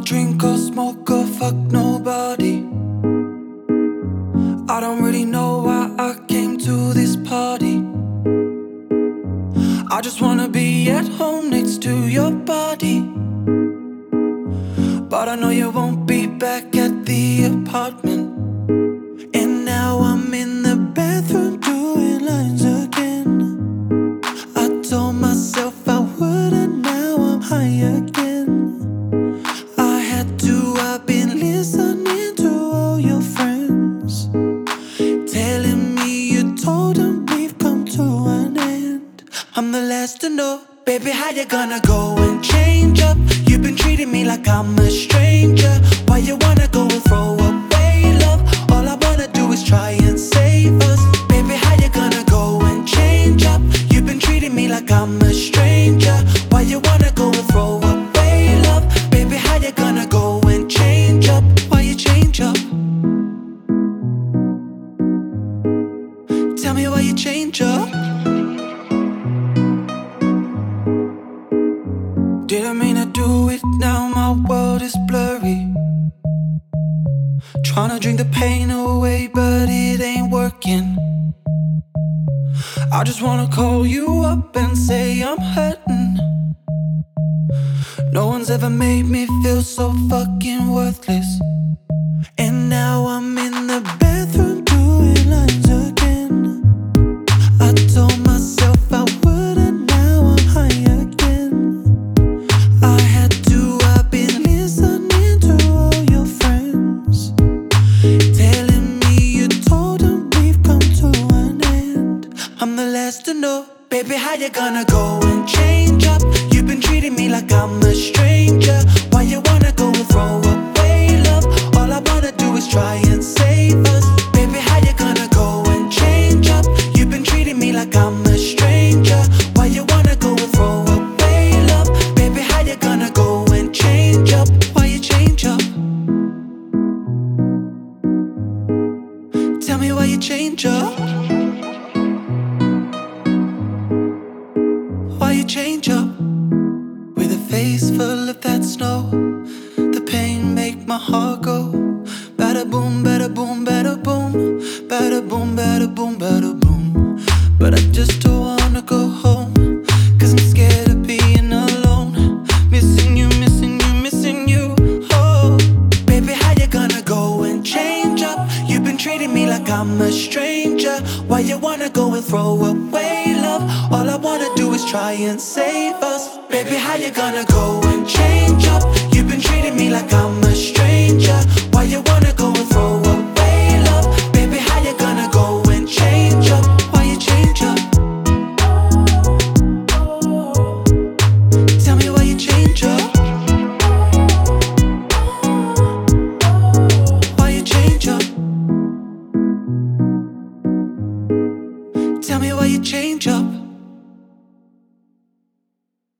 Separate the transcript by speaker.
Speaker 1: drink or smoke or fuck nobody. I don't really know why I came to this party. I just wanna be at home next to your body. But I know you won't be back at the apartment. And now I'm in the bathroom doing lines again. I told myself I wouldn't, now I'm high again. I had to, I've been listening to all your friends telling me you told them we've come to an end. I'm the last to know, baby, how you gonna go and change up? You've been treating me like I'm a stranger. Why you wanna go and throw away love? All I wanna do is try and save us. Baby, how you gonna go and change up? You've been treating me like I'm a stranger. Why you wanna go and throw away love? Baby, how you gonna go and change up? Why you change up? Tell me why you change up. Didn't mean to do it, now my world is blurry. Tryna drink the pain away, but it ain't working. I just wanna call you up and say I'm hurting. No one's ever made me feel so fucking worthless. And now I'm in the bathroom doing lines again. I told myself I wouldn't, now I'm high again. I had to, I've been listening to all your friends telling me you told them we've come to an end. I'm the last to know, baby, how you gonna go and change up? You've been treating me like I'm a stranger. Why you wanna go and throw away love? All I wanna do is try and save us. Baby, how you gonna go and change up? You've been treating me like I'm a stranger. Why you wanna go and throw away love? Baby, how you gonna go and change up? Why you change up? Tell me why you change up. Why you change up? With a face full of that snow, the pain make my heart go bada boom, bada boom, bada boom, bada boom, bada boom, bada boom. But I just don't wanna go home, 'cause I'm scared of being alone. Missing you, missing you, missing you. Oh, baby, how you gonna go and change up? You've been treating me like I'm a stranger. Why you wanna go and throw away love? All I wanna do is try and save us. Baby, how you gonna go and change up? You've been treating me like I'm a stranger. Why you wanna go and throw away love? Baby, how you gonna go and change up? Why you change up? Tell me why you change up. Why you change up? Tell me why you change up.